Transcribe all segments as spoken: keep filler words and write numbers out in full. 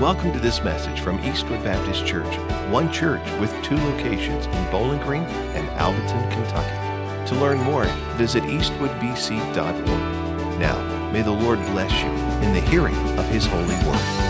Welcome to this message from Eastwood Baptist Church, one church with two locations in Bowling Green and Alvaton, Kentucky. To learn more, visit eastwood b c dot org. Now, may the Lord bless you in the hearing of His holy word.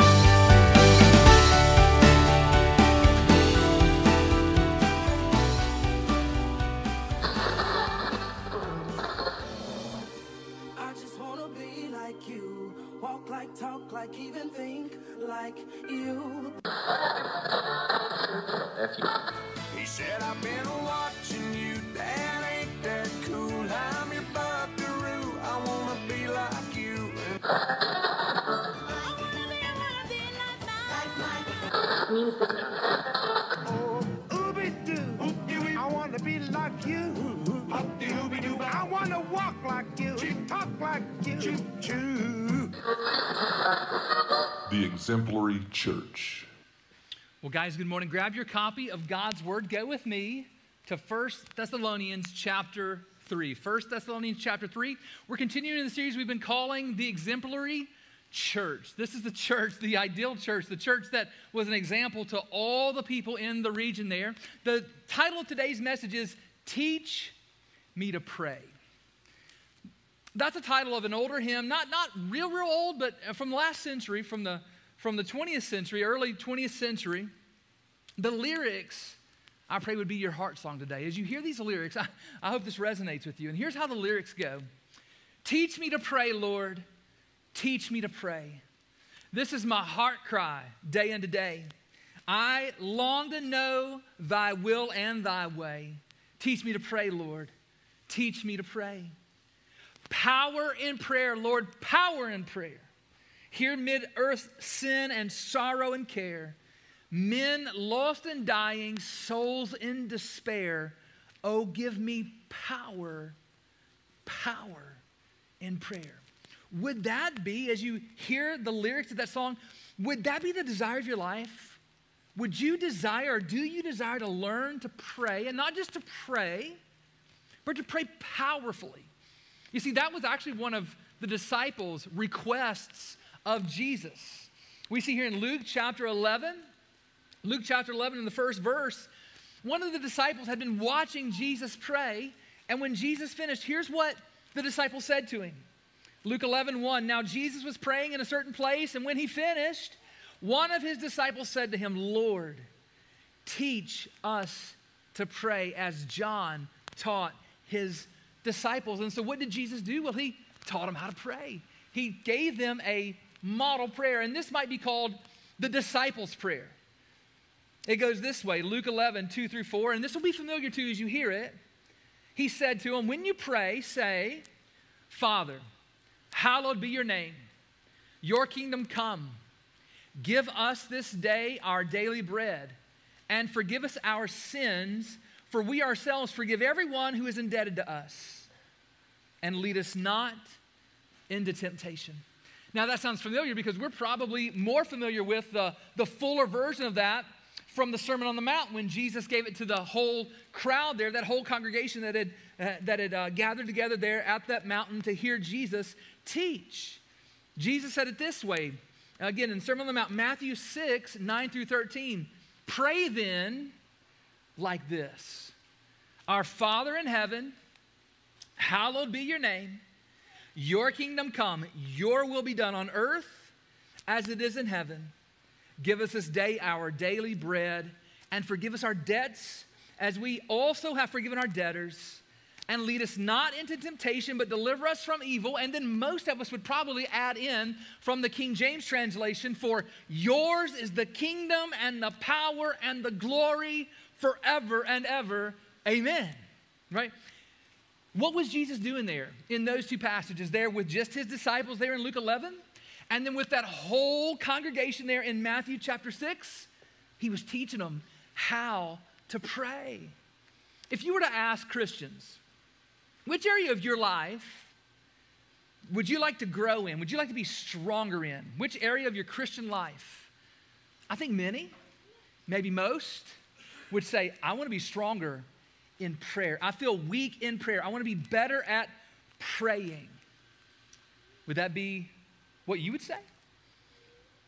He said, I've been watching you, Dad, ain't that cool? I'm your buckaroo, I wanna be like you. I wanna be, I wanna be like my Oh, ooby-doo, I wanna be like you. I wanna walk like you, talk like you. The Exemplary Church. Well, guys, good morning. Grab your copy of God's Word. Go with me to First Thessalonians chapter three. First Thessalonians chapter three. We're continuing in the series we've been calling the Exemplary Church. This is the church, the ideal church, the church that was an example to all the people in the region there. The title of today's message is Teach Me to Pray. That's the title of an older hymn, not, not real, real old, but from the last century, from the From the twentieth century, early twentieth century. The lyrics, I pray, would be your heart song today. As you hear these lyrics, I, I hope this resonates with you. And here's how the lyrics go. Teach me to pray, Lord. Teach me to pray. This is my heart cry day unto day. I long to know thy will and thy way. Teach me to pray, Lord. Teach me to pray. Power in prayer, Lord, power in prayer. Here mid earth's sin and sorrow and care, men lost and dying, souls in despair. Oh, give me power, power in prayer. Would that be, as you hear the lyrics of that song, would that be the desire of your life? Would you desire, or do you desire to learn to pray, and not just to pray, but to pray powerfully? You see, that was actually one of the disciples' requests of Jesus. We see here in Luke chapter eleven, Luke chapter eleven in the first verse, one of the disciples had been watching Jesus pray, and when Jesus finished, here's what the disciple said to him. Luke eleven one, now Jesus was praying in a certain place, and when he finished, one of his disciples said to him, Lord, teach us to pray as John taught his disciples. And so what did Jesus do? Well, he taught them how to pray. He gave them a model prayer, and this might be called the disciples' prayer. It goes this way, Luke eleven, two through four, and this will be familiar to you as you hear it. He said to them, when you pray, say, Father, hallowed be your name. Your kingdom come. Give us this day our daily bread, and forgive us our sins, for we ourselves forgive everyone who is indebted to us. And lead us not into temptation. Now that sounds familiar because we're probably more familiar with the, the fuller version of that from the Sermon on the Mount when Jesus gave it to the whole crowd there, that whole congregation that had, uh, that had uh, gathered together there at that mountain to hear Jesus teach. Jesus said it this way, again in the Sermon on the Mount, Matthew six, nine through thirteen. Pray then like this. Our Father in heaven, hallowed be your name. Your kingdom come, your will be done on earth as it is in heaven. Give us this day our daily bread, and forgive us our debts as we also have forgiven our debtors. And lead us not into temptation, but deliver us from evil. And then most of us would probably add in from the King James translation, for yours is the kingdom and the power and the glory forever and ever. Amen. Right? What was Jesus doing there in those two passages there with just his disciples there in Luke eleven? And then with that whole congregation there in Matthew chapter six? He was teaching them how to pray. If you were to ask Christians, which area of your life would you like to grow in? Would you like to be stronger in? Which area of your Christian life? I think many, maybe most, would say, I want to be stronger in prayer. I feel weak in prayer. I want to be better at praying. Would that be what you would say?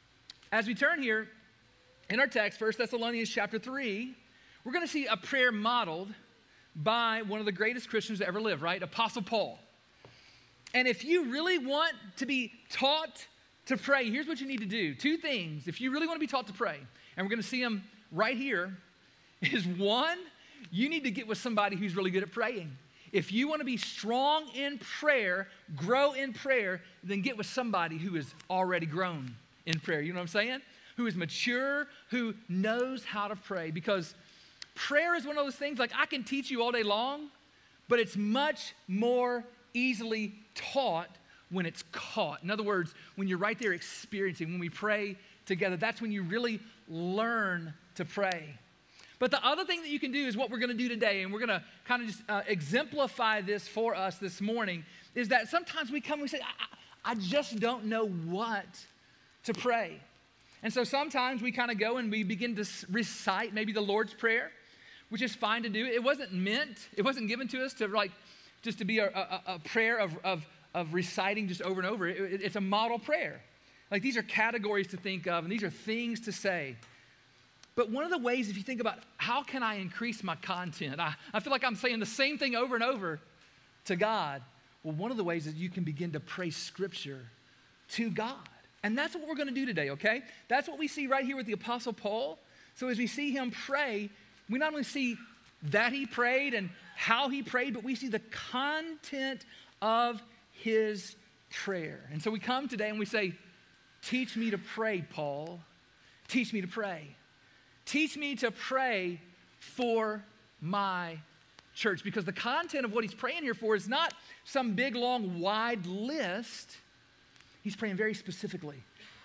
as we turn here in our text, First Thessalonians chapter three, we're going to see a prayer modeled by one of the greatest Christians to ever live, right? Apostle Paul. And if you really want to be taught to pray, here's what you need to do. Two things. If you really want to be taught to pray, and we're going to see them right here, is one, you need to get with somebody who's really good at praying. If you want to be strong in prayer, grow in prayer, then get with somebody who is already grown in prayer. You know what I'm saying? Who is mature, who knows how to pray. Because prayer is one of those things, like I can teach you all day long, but it's much more easily taught when it's caught. In other words, when you're right there experiencing, when we pray together, that's when you really learn to pray. But the other thing that you can do is what we're going to do today, and we're going to kind of just uh, exemplify this for us this morning, is that sometimes we come and we say, I, I just don't know what to pray. And so sometimes we kind of go and we begin to recite maybe the Lord's Prayer, which is fine to do. It wasn't meant, it wasn't given to us to like, just to be a, a, a prayer of, of, of reciting just over and over. It, it, it's a model prayer. Like these are categories to think of, and these are things to say. But one of the ways, if you think about how can I increase my content, I, I feel like I'm saying the same thing over and over to God. Well, one of the ways is you can begin to pray Scripture to God. And that's what we're going to do today, okay? That's what we see right here with the Apostle Paul. So as we see him pray, we not only see that he prayed and how he prayed, but we see the content of his prayer. And so we come today and we say, teach me to pray, Paul. Teach me to pray. Teach me to pray for my church. Because the content of what he's praying here for is not some big, long, wide list. He's praying very specifically.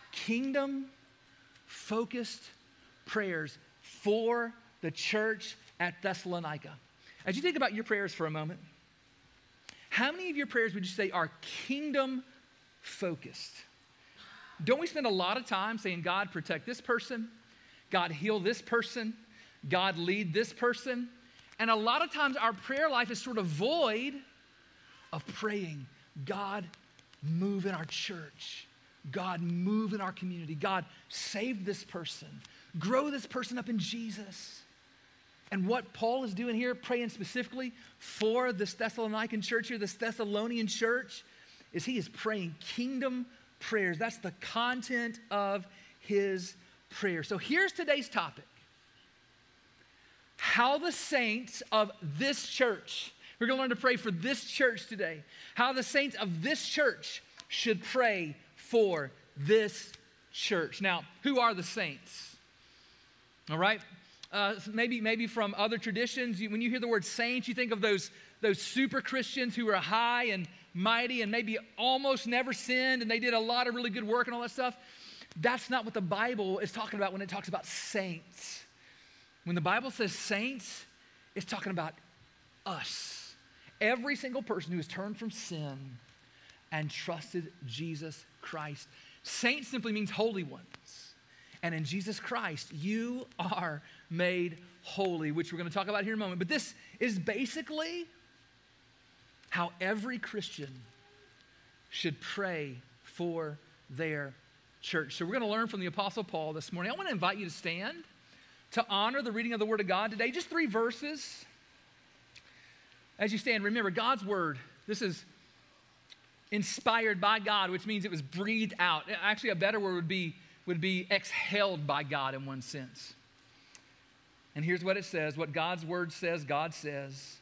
Kingdom-focused prayers for the church at Thessalonica. As you think about your prayers for a moment, how many of your prayers would you say are kingdom-focused? Don't we spend a lot of time saying, God, protect this person, God, heal this person, God, lead this person? And a lot of times our prayer life is sort of void of praying, God, move in our church. God, move in our community. God, save this person. Grow this person up in Jesus. And what Paul is doing here, praying specifically for this Thessalonican church here, this Thessalonian church, is he is praying kingdom prayers. That's the content of his prayer. So here's today's topic. How the saints of this church, we're going to learn to pray for this church today. How the saints of this church should pray for this church. Now, who are the saints? All right? Uh, maybe, maybe from other traditions, you, when you hear the word saints, you think of those, those super Christians who are high and mighty and maybe almost never sinned and they did a lot of really good work and all that stuff. That's not what the Bible is talking about when it talks about saints. When the Bible says saints, it's talking about us. Every single person who has turned from sin and trusted Jesus Christ. Saint simply means holy ones. And in Jesus Christ, you are made holy, which we're going to talk about here in a moment. But this is basically how every Christian should pray for their church. So we're going to learn from the Apostle Paul this morning. I want to invite you to stand to honor the reading of the Word of God today. Just three verses. As you stand, remember God's Word. This is inspired by God, which means it was breathed out. Actually, a better word would be, would be exhaled by God in one sense. And here's what it says, what God's Word says, God says.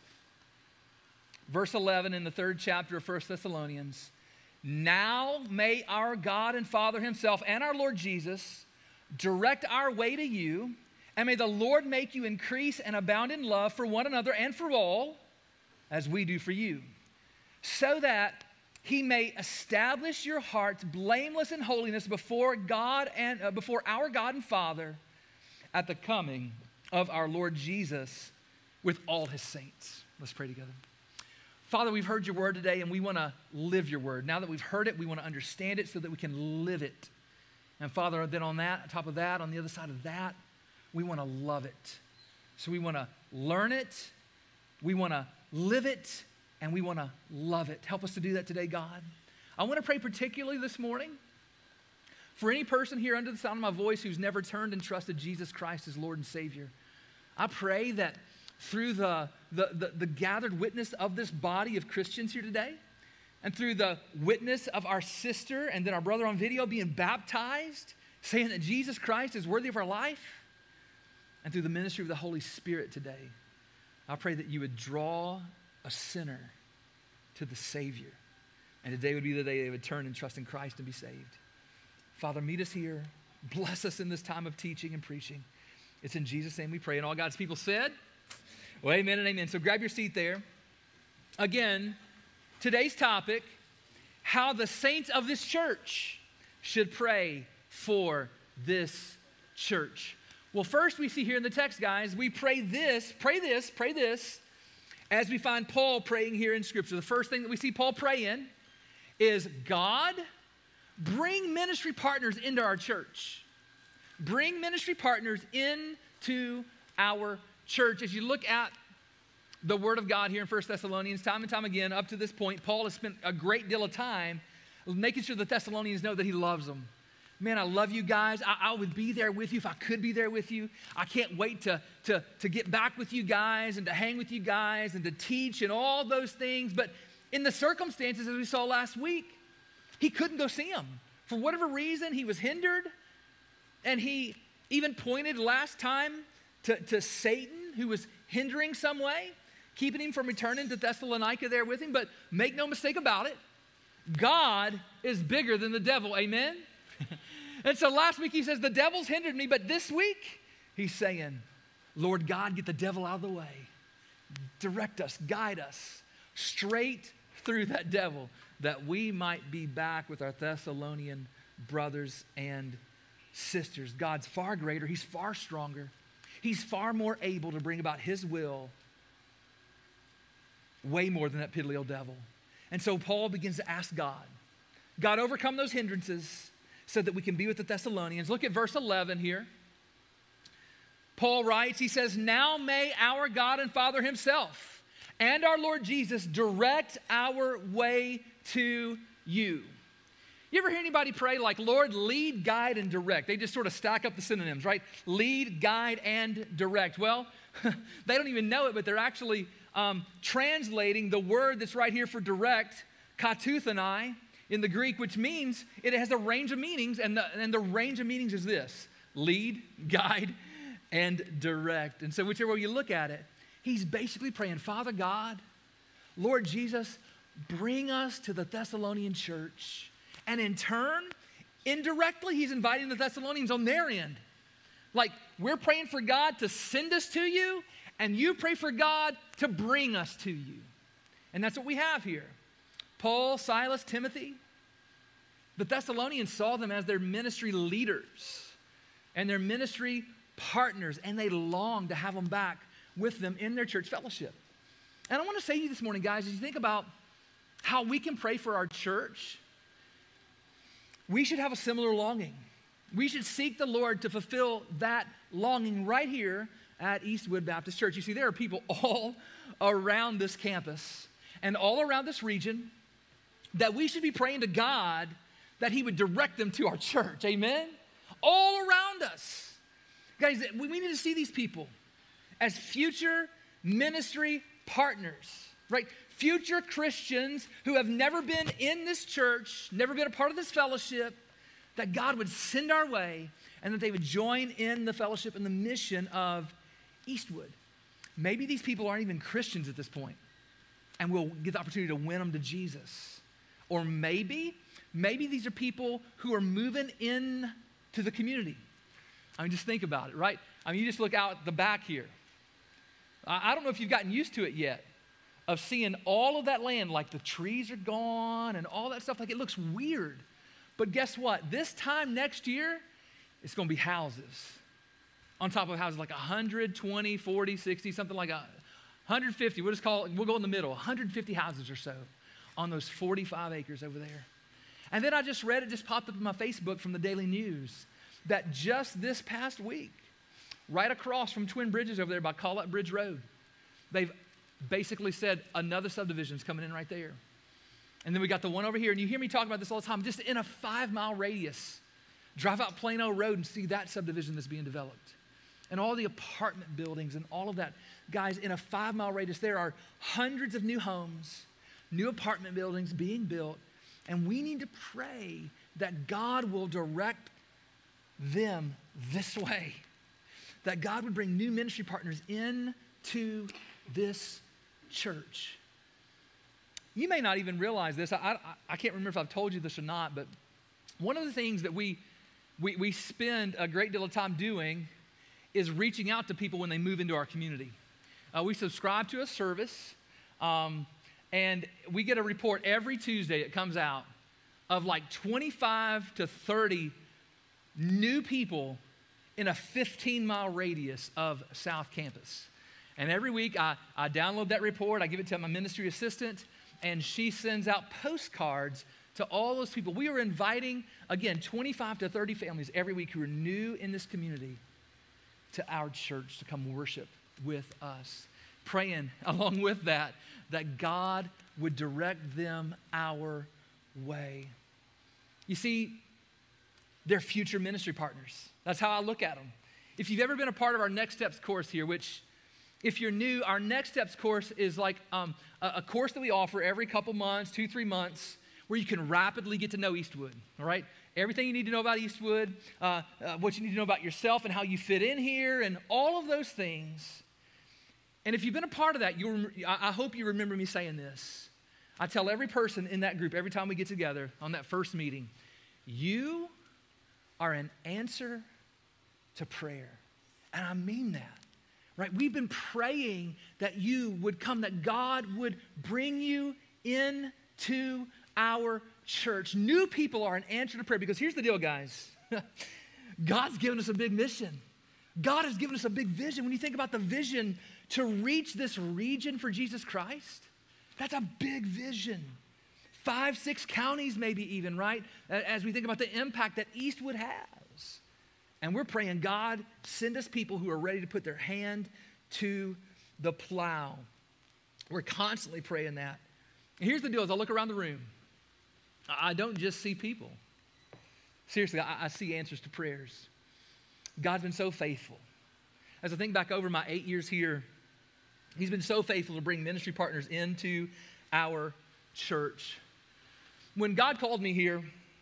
Verse eleven in the third chapter of First Thessalonians. Now may our God and Father himself and our Lord Jesus direct our way to you, and may the Lord make you increase and abound in love for one another and for all, as we do for you, so that he may establish your hearts blameless in holiness before God and uh, before our God and Father at the coming of our Lord Jesus with all his saints. Let's pray together. Father, we've heard your word today and we want to live your word. Now that we've heard it, we want to understand it so that we can live it. And Father, then on that, on top of that, on the other side of that, we want to love it. So we want to learn it, we want to live it, and we want to love it. Help us to do that today, God. I want to pray particularly this morning For any person here under the sound of my voice who's never turned and trusted Jesus Christ as Lord and Savior, I pray that through the, the, the, the gathered witness of this body of Christians here today, and through the witness of our sister and then our brother on video being baptized, saying that Jesus Christ is worthy of our life, and through the ministry of the Holy Spirit today, I pray that you would draw a sinner to the Savior. And today would be the day they would turn and trust in Christ and be saved. Father, meet us here. Bless us in this time of teaching and preaching. It's in Jesus' name we pray. And all God's people said, well, amen and amen. So grab your seat there. Again, today's topic, how the saints of this church should pray for this church. Well, first we see here in the text, guys, we pray this, pray this, pray this, as we find Paul praying here in Scripture. The first thing that we see Paul praying is, God, bring ministry partners into our church. Bring ministry partners into our church. As you look at the Word of God here in First Thessalonians, time and time again, up to this point, Paul has spent a great deal of time making sure the Thessalonians know that he loves them. Man, I love you guys. I, I would be there with you if I could be there with you. I can't wait to, to, to get back with you guys and to hang with you guys and to teach and all those things. But in the circumstances, as we saw last week, he couldn't go see them. For whatever reason, he was hindered. And he even pointed last time to, to Satan, who was hindering some way, keeping him from returning to Thessalonica there with him. But make no mistake about it, God is bigger than the devil. Amen? And so last week he says, the devil's hindered me. But this week he's saying, Lord God, get the devil out of the way. Direct us, guide us straight through that devil, that we might be back with our Thessalonian brothers and sisters. God's far greater. He's far stronger. He's far more able to bring about his will, way more than that piddly old devil. And so Paul begins to ask God, God, overcome those hindrances so that we can be with the Thessalonians. Look at verse eleven here. Paul writes, he says, now may our God and Father himself and our Lord Jesus direct our way to you. You ever hear anybody pray like, Lord, lead, guide, and direct? They just sort of stack up the synonyms, right? Lead, guide, and direct. Well, they don't even know it, but they're actually um, translating the word that's right here for direct, katuthanai, in the Greek, which means it has a range of meanings, and the, and the range of meanings is this: lead, guide, and direct. And so whichever way you look at it, he's basically praying, Father God, Lord Jesus, bring us to the Thessalonian church. And in turn, indirectly, he's inviting the Thessalonians on their end. Like, we're praying for God to send us to you, and you pray for God to bring us to you. And that's what we have here. Paul, Silas, Timothy. The Thessalonians saw them as their ministry leaders and their ministry partners, and they longed to have them back with them in their church fellowship. And I want to say to you this morning, guys, as you think about how we can pray for our church, we should have a similar longing. We should seek the Lord to fulfill that longing right here at Eastwood Baptist Church. You see, there are people all around this campus and all around this region that we should be praying to God that he would direct them to our church. Amen? All around us. Guys, we need to see these people as future ministry partners, right? Future Christians who have never been in this church, never been a part of this fellowship, that God would send our way and that they would join in the fellowship and the mission of Eastwood. Maybe these people aren't even Christians at this point, and we'll get the opportunity to win them to Jesus. Or maybe, maybe these are people who are moving in to the community. I mean, just think about it, right? I mean, you just look out the back here. I, I don't know if you've gotten used to it yet, of seeing all of that land, like the trees are gone and all that stuff, like it looks weird. But guess what? This time next year, it's going to be houses. On top of houses, like one hundred twenty, forty, sixty, something like one hundred fifty. We'll just call it, we'll go in the middle, one hundred fifty houses or so on those forty-five acres over there. And then I just read, it just popped up in my Facebook from the Daily News, that just this past week, right across from Twin Bridges over there by Collette Bridge Road, they've basically said another subdivision is coming in right there. And then we got the one over here, and you hear me talk about this all the time, just in a five-mile radius, Drive out Plano Road and see that subdivision that's being developed. And all the apartment buildings and all of that. Guys, in a five mile radius, there are hundreds of new homes, new apartment buildings being built. And we need to pray that God will direct them this way. That God would bring new ministry partners into this church. You may not even realize this. I, I, I can't remember if I've told you this or not, but one of the things that we, we, we spend a great deal of time doing is reaching out to people when they move into our community. Uh, we subscribe to a service, um, and we get a report every Tuesday. It comes out of like twenty-five to thirty new people in a fifteen mile radius of South Campus. And every week I, I download that report, I give it to my ministry assistant, and she sends out postcards to all those people. We are inviting, again, twenty-five to thirty families every week who are new in this community to our church to come worship with us. Praying along with that, that God would direct them our way. You see, they're future ministry partners. That's how I look at them. If you've ever been a part of our Next Steps course here, which if you're new, our Next Steps course is like um, a, a course that we offer every couple months, two, three months, where you can rapidly get to know Eastwood, all right? Everything you need to know about Eastwood, uh, uh, what you need to know about yourself and how you fit in here and all of those things. And if you've been a part of that, you'll, I, I hope you remember me saying this. I tell every person in that group every time we get together on that first meeting, you are an answer to prayer. And I mean that, right? We've been praying that you would come, that God would bring you into our church. New people are an answer to prayer, because here's the deal, guys. God's given us a big mission. God has given us a big vision. When you think about the vision to reach this region for Jesus Christ, that's a big vision. Five, six counties maybe even, right? As we think about the impact that Eastwood has. And we're praying, God, send us people who are ready to put their hand to the plow. We're constantly praying that. And here's the deal, as I look around the room, I don't just see people. Seriously, I, I see answers to prayers. God's been so faithful. As I think back over my eight years here, He's been so faithful to bring ministry partners into our church. When God called me here,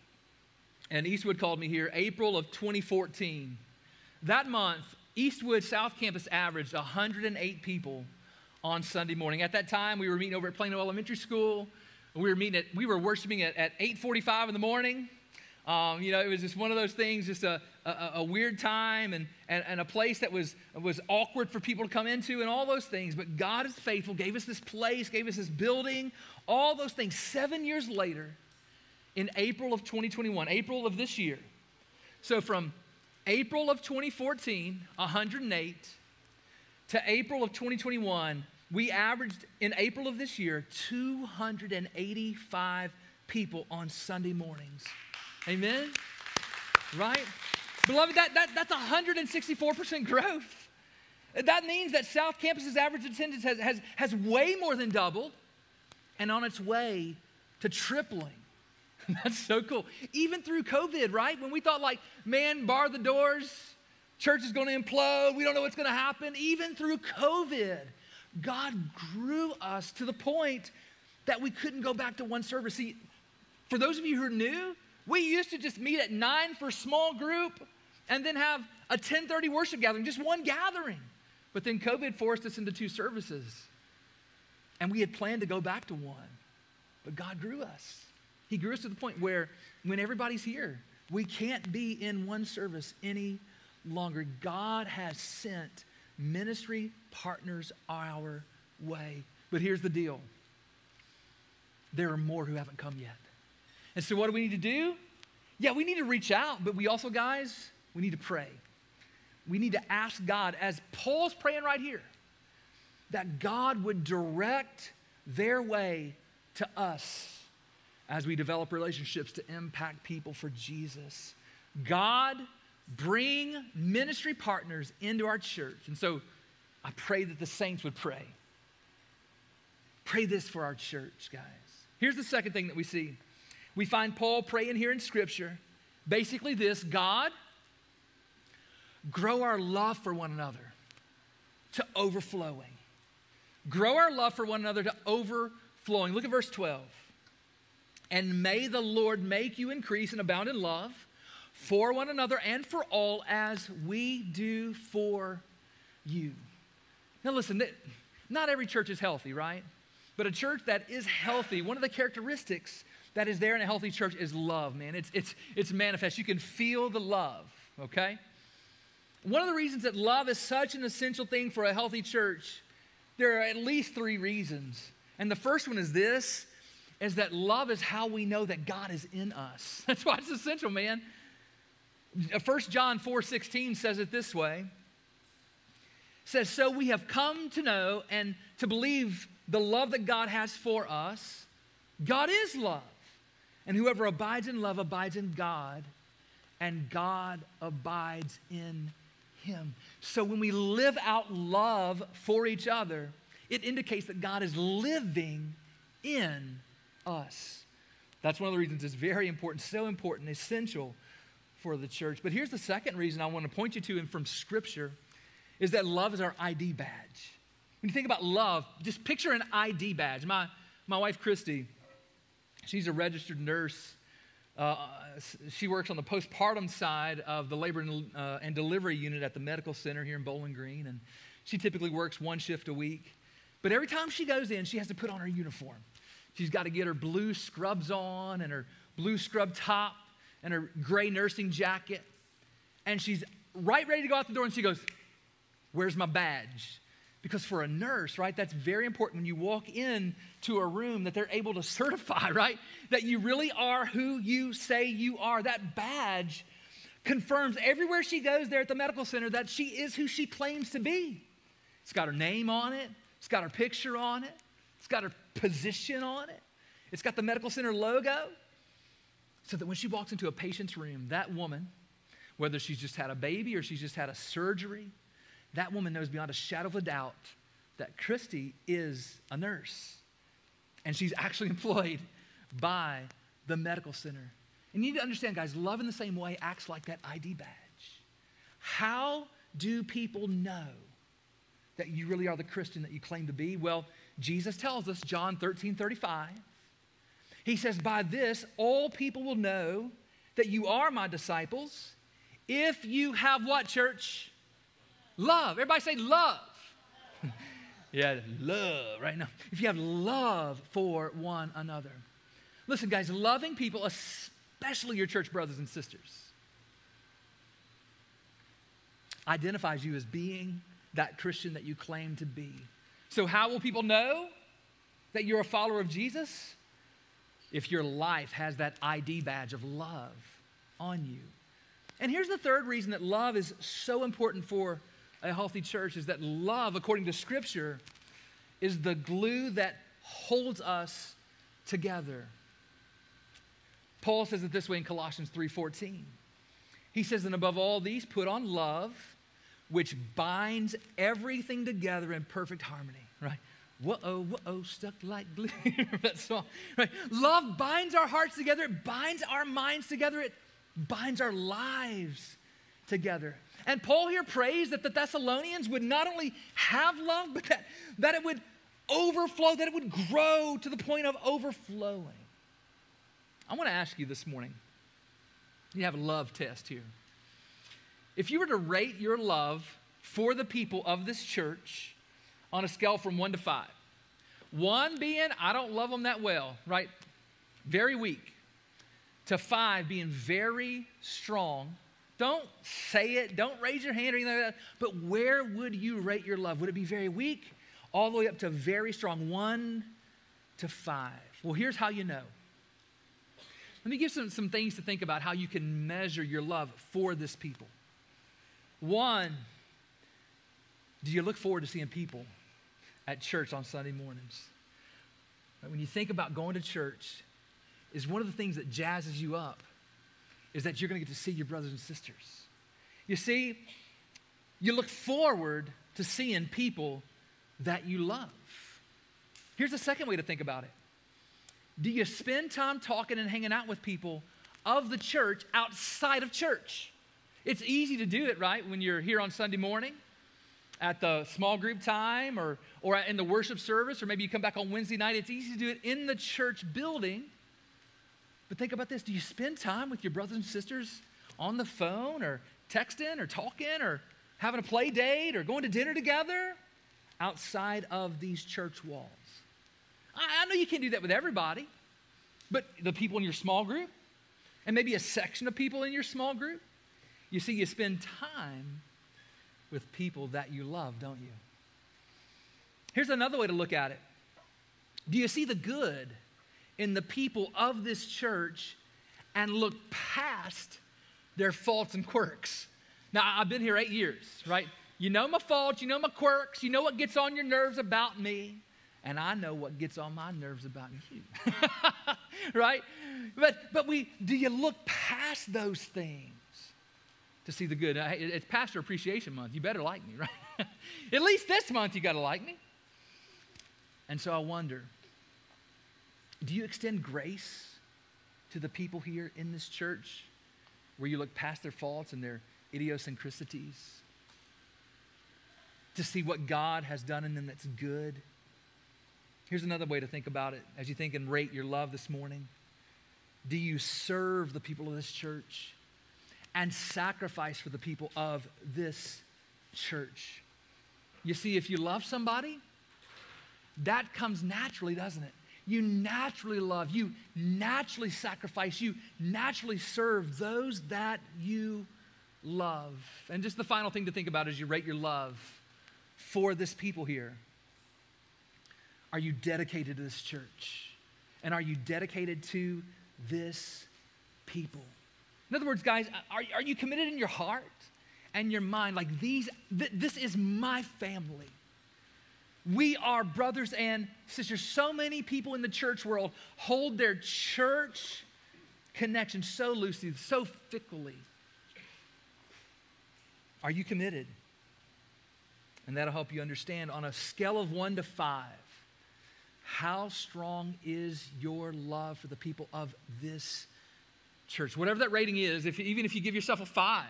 and Eastwood called me here, April of twenty fourteen, that month, Eastwood South Campus averaged one hundred eight people on Sunday morning. At that time, we were meeting over at Plano Elementary School. We were meeting at, we were worshiping at, at eight forty-five in the morning. Um, you know, it was just one of those things, just a, a, a weird time and, and, and a place that was, was awkward for people to come into and all those things. But God is faithful, gave us this place, gave us this building, all those things. Seven years later, in April of twenty twenty-one, April of this year. So from April of twenty fourteen, one hundred eight, to April of twenty twenty-one, we averaged in April of this year two hundred eighty-five people on Sunday mornings. Amen? Right? Beloved, that, that, that's one hundred sixty-four percent growth. That means that South Campus's average attendance has, has, has way more than doubled and on its way to tripling. That's so cool. Even through COVID, right? When we thought like, man, bar the doors, church is going to implode, we don't know what's going to happen. Even through COVID, God grew us to the point that we couldn't go back to one service. See, for those of you who are new, we used to just meet at nine for a small group and then have a ten thirty worship gathering, just one gathering. But then COVID forced us into two services. And we had planned to go back to one. But God grew us. He grew us to the point where when everybody's here, we can't be in one service any longer. God has sent ministry partners our way. But here's the deal. There are more who haven't come yet. And so what do we need to do? Yeah, we need to reach out, but we also, guys, we need to pray. We need to ask God, as Paul's praying right here, that God would direct their way to us as we develop relationships to impact people for Jesus. God, bring ministry partners into our church. And so I pray that the saints would pray. Pray this for our church, guys. Here's the second thing that we see. We find Paul praying here in Scripture Basically this: God, grow our love for one another to overflowing. Grow our love for one another to overflowing. Look at verse twelve. And may the Lord make you increase and abound in love for one another and for all, as we do for you. Now listen, not every church is healthy, right? But a church that is healthy, one of the characteristics that is there in a healthy church is love, man. It's, it's, it's manifest. You can feel the love, okay? One of the reasons that love is such an essential thing for a healthy church, there are at least three reasons. And the first one is this, is that love is how we know that God is in us. That's why it's essential, man. First John four sixteen says it this way. It says, so we have come to know and to believe the love that God has for us. God is love. And whoever abides in love abides in God, and God abides in him. So when we live out love for each other, it indicates that God is living in us. That's one of the reasons it's very important, so important, essential for the church. But here's the second reason I want to point you to, and from Scripture, is that love is our I D badge. When you think about love, just picture an I D badge. My, my wife, Christy, she's a registered nurse. Uh, she works on the postpartum side of the labor and, uh, and delivery unit at the medical center here in Bowling Green. And she typically works one shift a week. But every time she goes in, she has to put on her uniform. She's got to get her blue scrubs on and her blue scrub top and her gray nursing jacket. And she's right ready to go out the door, and she goes, where's my badge? Because for a nurse, right, that's very important when you walk in to a room that they're able to certify, right, that you really are who you say you are. That badge confirms everywhere she goes there at the medical center that she is who she claims to be. It's got her name on it. It's got her picture on it. It's got her position on it. It's got the medical center logo. So that when she walks into a patient's room, that woman, whether she's just had a baby or she's just had a surgery, that woman knows beyond a shadow of a doubt that Christy is a nurse. And she's actually employed by the medical center. And you need to understand, guys, love in the same way acts like that I D badge. How do people know that you really are the Christian that you claim to be? Well, Jesus tells us, John thirteen thirty-five. He says, by this, all people will know that you are my disciples if you have what, church? Love. Everybody say love. Yeah, love right now. If you have love for one another. Listen, guys, loving people, especially your church brothers and sisters, identifies you as being that Christian that you claim to be. So how will people know that you're a follower of Jesus? If your life has that I D badge of love on you. And here's the third reason that love is so important for a healthy church, is that love, according to Scripture, is the glue that holds us together. Paul says it this way in Colossians three fourteen. He says, and above all these, put on love, which binds everything together in perfect harmony, right? Whoa-oh, whoa-oh, stuck like glue. That song, right? Love binds our hearts together. It binds our minds together. It binds our lives together. And Paul here prays that the Thessalonians would not only have love, but that, that it would overflow, that it would grow to the point of overflowing. I want to ask you this morning, you have a love test here. If you were to rate your love for the people of this church on a scale from one to five, one being, I don't love them that well, right? Very weak. To five being very strong. Don't say it. Don't raise your hand or anything like that. But where would you rate your love? Would it be very weak? All the way up to very strong. One to five. Well, here's how you know. Let me give some, some things to think about how you can measure your love for this people. One, do you look forward to seeing people at church on Sunday mornings? When you think about going to church, is one of the things that jazzes you up is that you're going to get to see your brothers and sisters. You see, you look forward to seeing people that you love. Here's the second way to think about it. Do you spend time talking and hanging out with people of the church outside of church. It's easy to do it, right, when you're here on Sunday morning at the small group time or, or in the worship service, or maybe you come back on Wednesday night. It's easy to do it in the church building. But think about this. Do you spend time with your brothers and sisters on the phone or texting or talking or having a play date or going to dinner together outside of these church walls? I, I know you can't do that with everybody, but the people in your small group and maybe a section of people in your small group, you see, you spend time with people that you love, don't you? Here's another way to look at it. Do you see the good in the people of this church and look past their faults and quirks? Now, I've been here eight years, right? You know my faults, you know my quirks, you know what gets on your nerves about me, and I know what gets on my nerves about you, right? But, but we, do you look past those things to see the good? It's Pastor Appreciation Month. You better like me, right? At least this month you got to like me. And so I wonder, do you extend grace to the people here in this church where you look past their faults and their idiosyncrasies to see what God has done in them that's good? Here's another way to think about it as you think and rate your love this morning. Do you serve the people of this church and sacrifice for the people of this church? You see, if you love somebody, that comes naturally, doesn't it? You naturally love, you naturally sacrifice, you naturally serve those that you love. And just the final thing to think about as you rate your love for this people here. Are you dedicated to this church? And are you dedicated to this people? In other words, guys, are, are you committed in your heart and your mind? Like these, th- this is my family. We are brothers and sisters. So many people in the church world hold their church connection so loosely, so fickly. Are you committed? And that'll help you understand on a scale of one to five, how strong is your love for the people of this church? Whatever that rating is, if, even if you give yourself a five,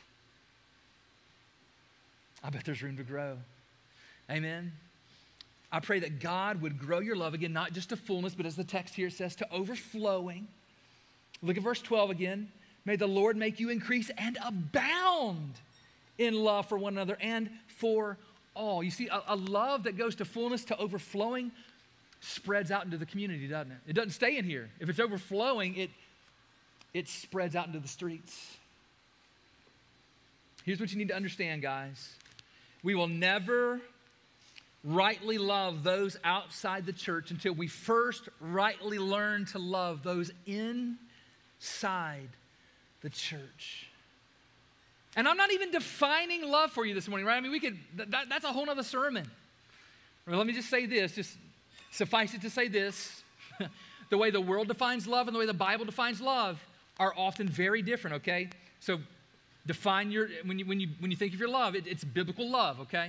I bet there's room to grow. Amen? I pray that God would grow your love again, not just to fullness, but as the text here says, to overflowing. Look at verse twelve again. May the Lord make you increase and abound in love for one another and for all. You see, a, a love that goes to fullness, to overflowing, spreads out into the community, doesn't it? It doesn't stay in here. If it's overflowing, it, it spreads out into the streets. Here's what you need to understand, guys. We will never rightly love those outside the church until we first rightly learn to love those inside the church. And I'm not even defining love for you this morning, right? I mean, we could, that, that's a whole nother sermon. Well, let me just say this, just suffice it to say this. The way the world defines love and the way the Bible defines love are often very different, okay? So define your, when you, when you, when you think of your love, it, it's biblical love, okay?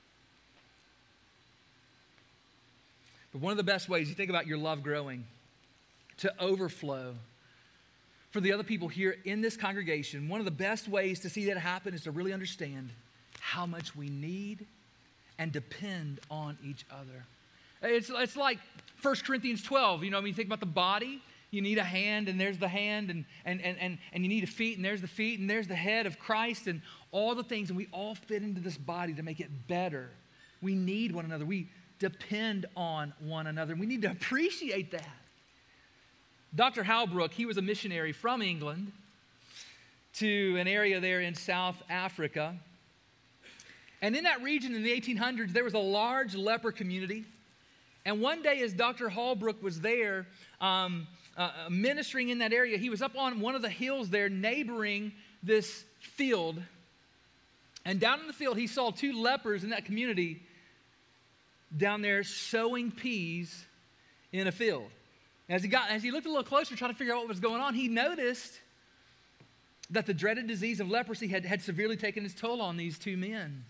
But one of the best ways you think about your love growing to overflow for the other people here in this congregation, one of the best ways to see that happen is to really understand how much we need and depend on each other. It's, it's like First Corinthians twelve, you know, when you think about the body, you need a hand and there's the hand, and, and, and, and, and you need a feet and there's the feet, and there's the head of Christ and all the things, and we all fit into this body to make it better. We need one another. We depend on one another. We need to appreciate that. Doctor Halbrook, he was a missionary from England to an area there in South Africa. And in that region in the eighteen hundreds, there was a large leper community. And one day as Doctor Halbrook was there um, uh, ministering in that area, he was up on one of the hills there neighboring this field. And down in the field, he saw two lepers in that community down there sowing peas in a field. As he got, as he looked a little closer, trying to figure out what was going on, he noticed that the dreaded disease of leprosy had, had severely taken its toll on these two men.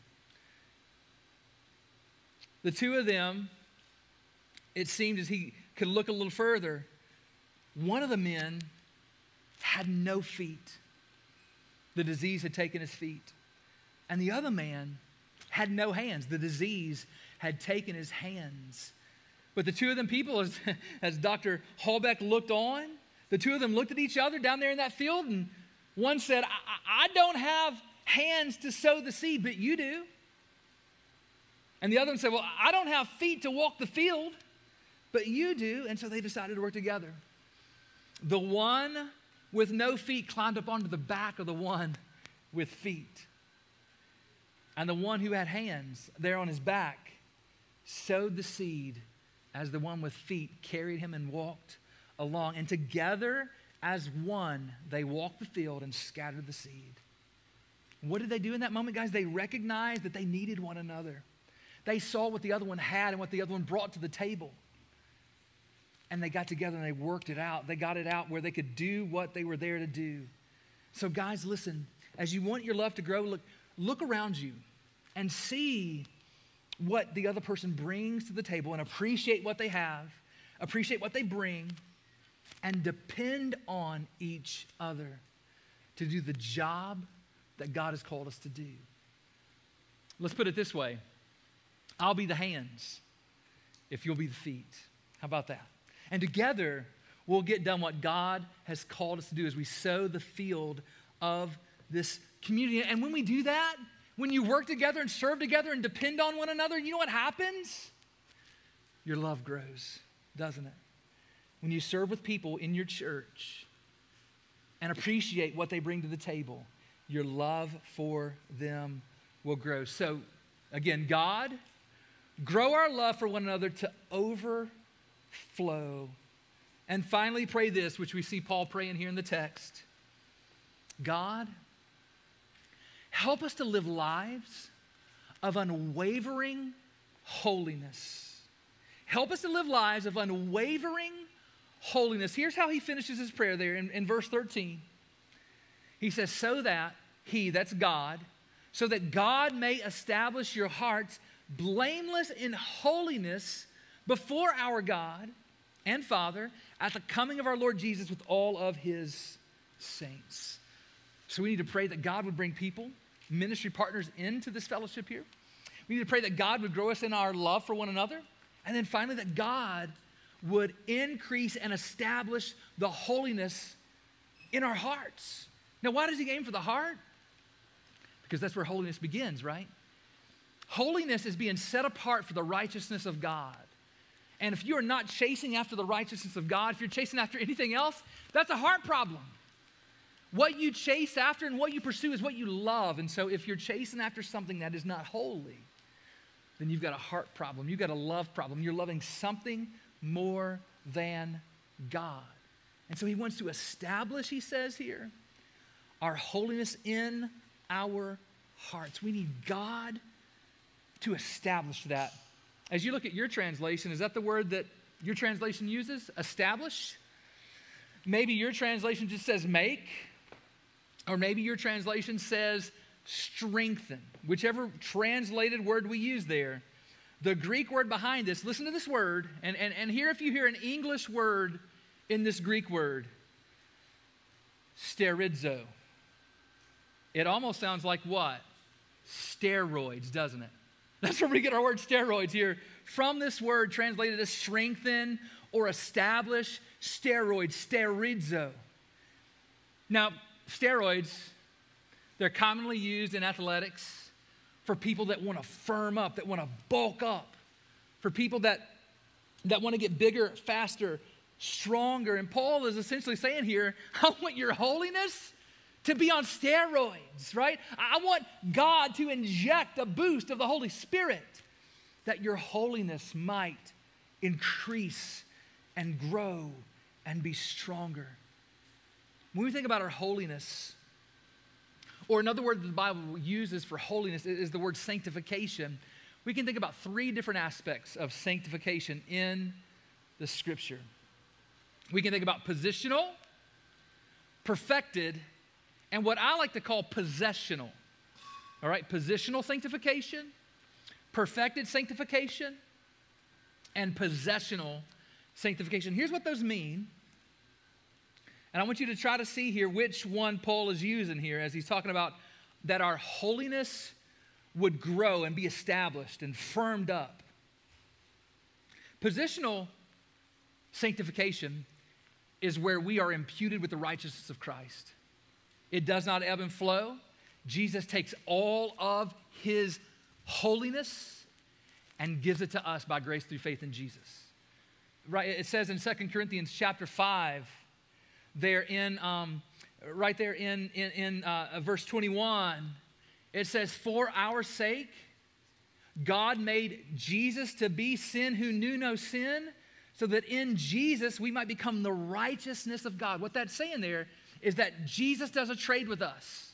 The two of them, it seemed as he could look a little further, one of the men had no feet. The disease had taken his feet. And the other man had no hands. The disease had taken his hands. But the two of them people, as, as Doctor Hallbeck looked on, the two of them looked at each other down there in that field, and one said, I, I don't have hands to sow the seed, but you do. And the other one said, well, I don't have feet to walk the field, but you do. And so they decided to work together. The one with no feet climbed up onto the back of the one with feet. And the one who had hands there on his back sowed the seed as the one with feet carried him and walked along. And together as one, they walked the field and scattered the seed. What did they do in that moment, guys? They recognized that they needed one another. They saw what the other one had and what the other one brought to the table. And they got together and they worked it out. They got it out where they could do what they were there to do. So guys, listen, as you want your love to grow, look, look around you and see what the other person brings to the table and appreciate what they have, appreciate what they bring, and depend on each other to do the job that God has called us to do. Let's put it this way. I'll be the hands if you'll be the feet. How about that? And together, we'll get done what God has called us to do as we sow the field of this community. And when we do that, when you work together and serve together and depend on one another, you know what happens? Your love grows, doesn't it? When you serve with people in your church and appreciate what they bring to the table, your love for them will grow. So, again, God, grow our love for one another to overflow. And finally, pray this, which we see Paul praying here in the text. God, help us to live lives of unwavering holiness. Help us to live lives of unwavering holiness. Here's how he finishes his prayer there in, in verse thirteen. He says, so that he, that's God, so that God may establish your hearts blameless in holiness before our God and Father at the coming of our Lord Jesus with all of his saints. So we need to pray that God would bring people, ministry partners into this fellowship here. We need to pray that God would grow us in our love for one another. And then finally, that God would increase and establish the holiness in our hearts. Now, why does he aim for the heart? Because that's where holiness begins, right? Holiness is being set apart for the righteousness of God. And if you are not chasing after the righteousness of God, if you're chasing after anything else, that's a heart problem. What you chase after and what you pursue is what you love. And so if you're chasing after something that is not holy, then you've got a heart problem. You've got a love problem. You're loving something more than God. And so he wants to establish, he says here, our holiness in our hearts. We need God to establish that. As you look at your translation, is that the word that your translation uses? Establish? Maybe your translation just says make, or maybe your translation says strengthen. Whichever translated word we use there, the Greek word behind this, listen to this word, and, and, and here if you hear an English word in this Greek word, sterizo. It almost sounds like what? Steroids, doesn't it? That's where we get our word steroids here. From this word translated as strengthen or establish, steroids, sterizo. Now, steroids, they're commonly used in athletics for people that want to firm up, that want to bulk up, for people that, that want to get bigger, faster, stronger. And Paul is essentially saying here, I want your holiness to be on steroids, right? I want God to inject a boost of the Holy Spirit that your holiness might increase and grow and be stronger. When we think about our holiness, or another word that the Bible uses for holiness is the word sanctification, we can think about three different aspects of sanctification in the Scripture. We can think about positional, perfected, and what I like to call possessional. All right, positional sanctification, perfected sanctification, and possessional sanctification. Here's what those mean. And I want you to try to see here which one Paul is using here as he's talking about that our holiness would grow and be established and firmed up. Positional sanctification is where we are imputed with the righteousness of Christ. It does not ebb and flow. Jesus takes all of his holiness and gives it to us by grace through faith in Jesus. Right? It says in Second Corinthians chapter five, there in um, right there in in, in uh, verse twenty-one, it says, "For our sake, God made Jesus to be sin who knew no sin, so that in Jesus we might become the righteousness of God." What that's saying there is that Jesus does a trade with us.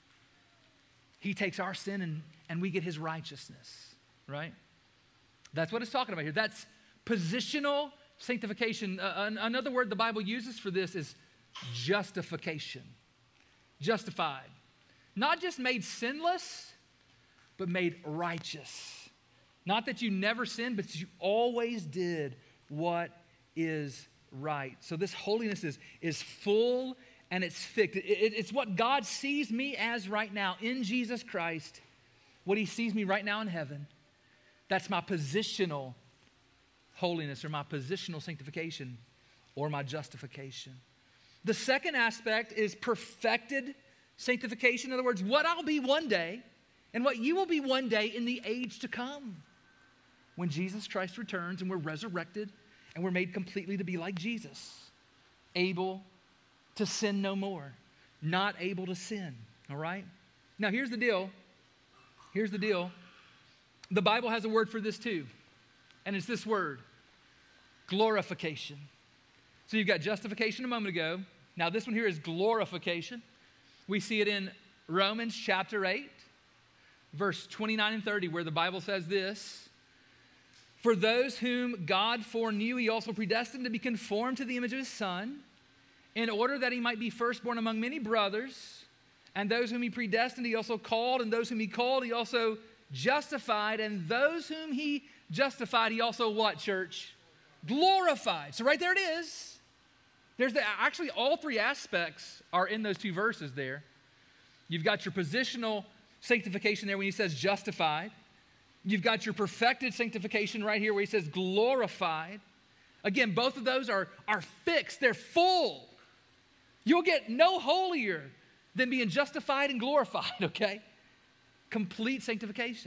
He takes our sin and, and we get his righteousness, right? That's what it's talking about here. That's positional sanctification. Uh, another word the Bible uses for this is justification. Justified. Not just made sinless, but made righteous. Not that you never sinned, but you always did what is right. So this holiness is, is full and it's fixed. It, it, it's what God sees me as right now in Jesus Christ, what he sees me right now in heaven. That's my positional holiness or my positional sanctification or my justification. The second aspect is perfected sanctification. In other words, what I'll be one day and what you will be one day in the age to come when Jesus Christ returns and we're resurrected and we're made completely to be like Jesus, able to sin no more, not able to sin, all right? Now, here's the deal. Here's the deal. The Bible has a word for this too, and it's this word, glorification. So you've got justification a moment ago. Now, this one here is glorification. We see it in Romans chapter eight, verse twenty-nine and thirty, where the Bible says this: "For those whom God foreknew, he also predestined to be conformed to the image of his Son, in order that he might be firstborn among many brothers. And those whom he predestined, he also called. And those whom he called, he also justified. And those whom he justified, he also what, church? Glorified." So right there it is. There's the, actually all three aspects are in those two verses there. You've got your positional sanctification there when he says justified. You've got your perfected sanctification right here where he says glorified. Again, both of those are, are fixed. They're full. You'll get no holier than being justified and glorified, okay? Complete sanctification.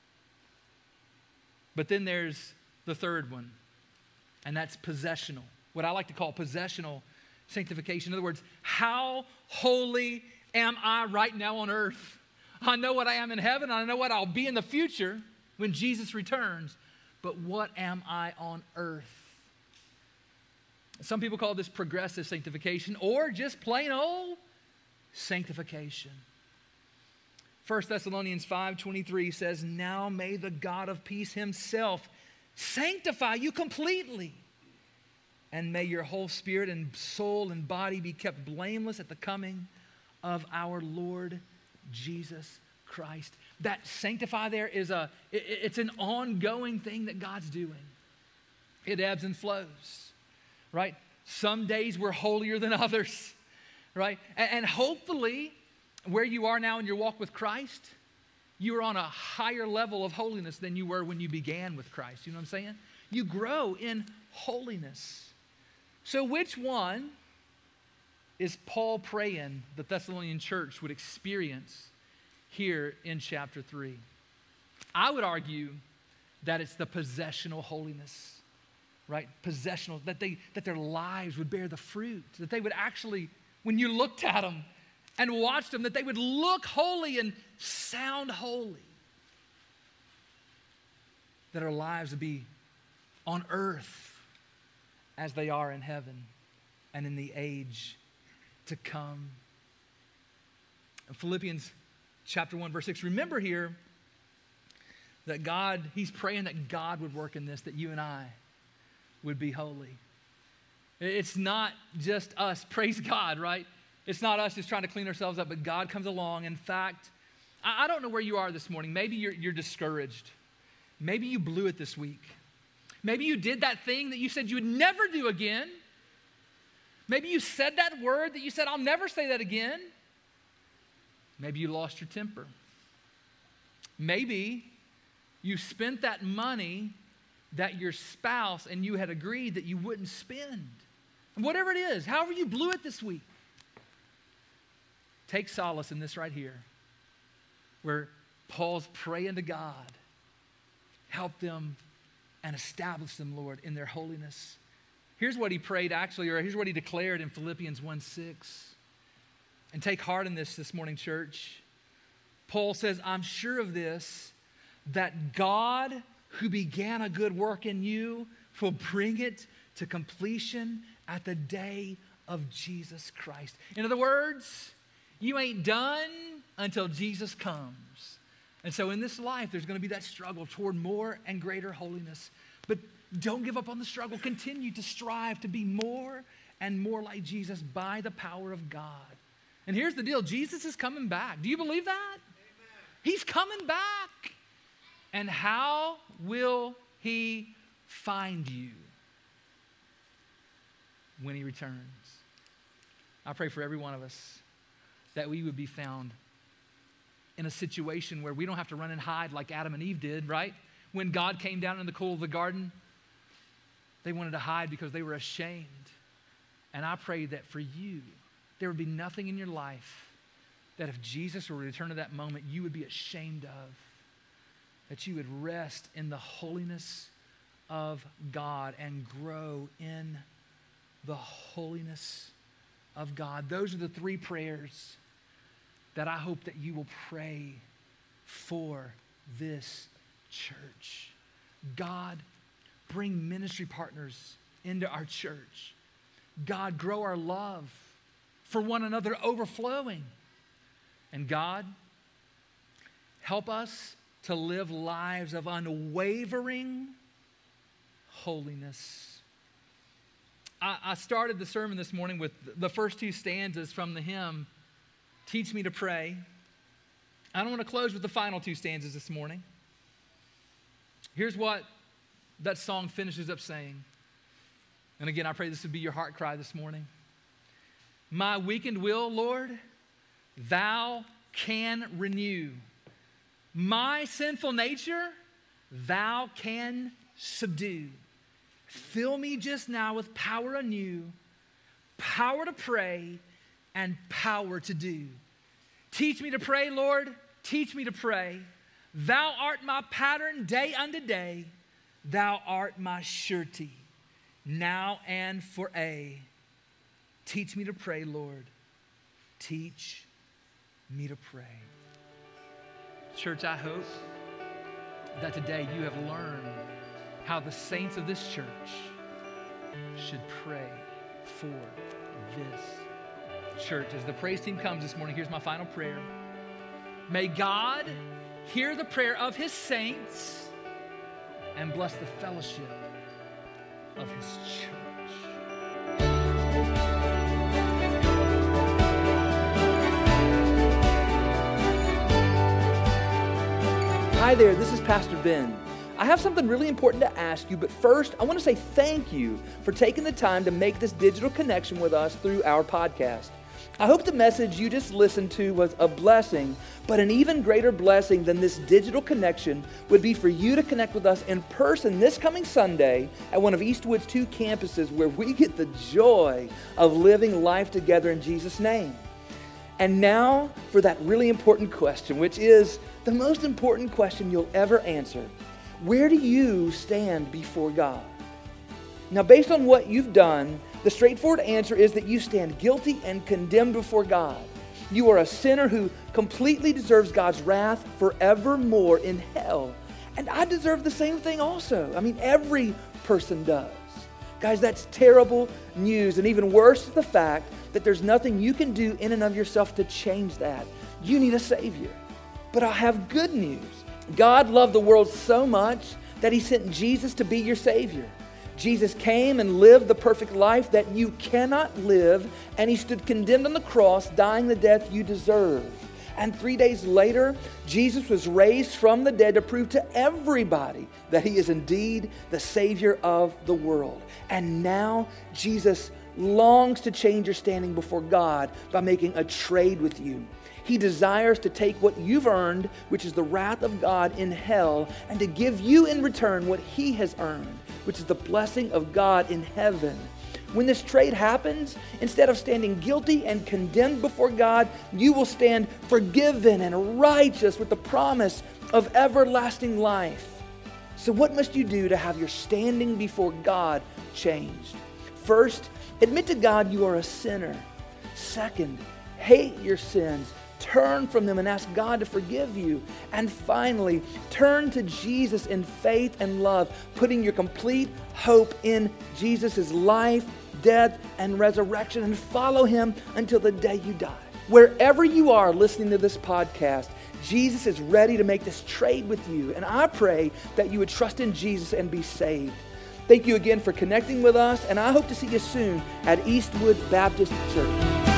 But then there's the third one, and that's possessional. What I like to call possessional sanctification. In other words, how holy am I right now on earth? I know what I am in heaven. I know what I'll be in the future when Jesus returns. But what am I on earth? Some people call this progressive sanctification or just plain old sanctification. First Thessalonians five twenty-three says, "Now may the God of peace himself sanctify you completely, and may your whole spirit and soul and body be kept blameless at the coming of our Lord Jesus Christ." That sanctify there is a, it, it's an ongoing thing that God's doing. It ebbs and flows, right? Some days we're holier than others, right? And, and hopefully where you are now in your walk with Christ, you are on a higher level of holiness than you were when you began with Christ. You know what I'm saying? You grow in holiness. So which one is Paul praying the Thessalonian church would experience here in chapter three? I would argue that it's the possessional holiness, right? Possessional, that they that their lives would bear the fruit, that they would actually, when you looked at them and watched them, that they would look holy and sound holy. That our lives would be on earth as they are in heaven and in the age to come. In Philippians chapter one, verse six, remember here that God, he's praying that God would work in this, that you and I would be holy. It's not just us, praise God, right? It's not us just trying to clean ourselves up, but God comes along. In fact, I, I don't know where you are this morning. Maybe you're, you're discouraged. Maybe you blew it this week. Maybe you did that thing that you said you would never do again. Maybe you said that word that you said, I'll never say that again. Maybe you lost your temper. Maybe you spent that money that your spouse and you had agreed that you wouldn't spend. And whatever it is, however you blew it this week, take solace in this right here, where Paul's praying to God, help them and establish them, Lord, in their holiness. Here's what he prayed actually, or here's what he declared in Philippians one six. And take heart in this this morning, church. Paul says, I'm sure of this, that God who began a good work in you will bring it to completion at the day of Jesus Christ. In other words, you ain't done until Jesus comes. And so in this life, there's going to be that struggle toward more and greater holiness. But don't give up on the struggle. Continue to strive to be more and more like Jesus by the power of God. And here's the deal. Jesus is coming back. Do you believe that? Amen. He's coming back. And how will he find you when he returns? I pray for every one of us that we would be found in a situation where we don't have to run and hide like Adam and Eve did, right? When God came down in the cool of the garden, they wanted to hide because they were ashamed. And I pray that for you, there would be nothing in your life that if Jesus were to return to that moment, you would be ashamed of. That you would rest in the holiness of God and grow in the holiness of God. Those are the three prayers that I hope that you will pray for this church. God, bring ministry partners into our church. God, grow our love for one another overflowing. And God, help us to live lives of unwavering holiness. I, I started the sermon this morning with the first two stanzas from the hymn, Teach Me to Pray. I don't want to close with the final two stanzas this morning. Here's what that song finishes up saying. And again, I pray this would be your heart cry this morning. My weakened will, Lord, thou can renew. My sinful nature, thou can subdue. Fill me just now with power anew, power to pray, and power to do. Teach me to pray, Lord, teach me to pray. Thou art my pattern day unto day. Thou art my surety, now and for aye. Teach me to pray, Lord. Teach me to pray. Church, I hope that today you have learned how the saints of this church should pray for this church. As the praise team comes this morning, here's my final prayer. May God hear the prayer of his saints and bless the fellowship of his church. Hi there, this is Pastor Ben. I have something really important to ask you, but first, I want to say thank you for taking the time to make this digital connection with us through our podcast. I hope the message you just listened to was a blessing, but an even greater blessing than this digital connection would be for you to connect with us in person this coming Sunday at one of Eastwood's two campuses where we get the joy of living life together in Jesus' name. And now for that really important question, which is the most important question you'll ever answer. Where do you stand before God? Now, based on what you've done, the straightforward answer is that you stand guilty and condemned before God. You are a sinner who completely deserves God's wrath forevermore in hell. And I deserve the same thing also. I mean, every person does. Guys, that's terrible news. And even worse is the fact that there's nothing you can do in and of yourself to change that. You need a Savior. But I have good news. God loved the world so much that he sent Jesus to be your Savior. Jesus came and lived the perfect life that you cannot live, and he stood condemned on the cross, dying the death you deserve. And three days later, Jesus was raised from the dead to prove to everybody that he is indeed the Savior of the world. And now Jesus longs to change your standing before God by making a trade with you. He desires to take what you've earned, which is the wrath of God in hell, and to give you in return what he has earned, which is the blessing of God in heaven. When this trade happens, instead of standing guilty and condemned before God, you will stand forgiven and righteous with the promise of everlasting life. So what must you do to have your standing before God changed? First, admit to God you are a sinner. Second, hate your sins. Turn from them and ask God to forgive you. And finally, turn to Jesus in faith and love, putting your complete hope in Jesus' life, death, and resurrection, and follow him until the day you die. Wherever you are listening to this podcast, Jesus is ready to make this trade with you. And I pray that you would trust in Jesus and be saved. Thank you again for connecting with us, and I hope to see you soon at Eastwood Baptist Church.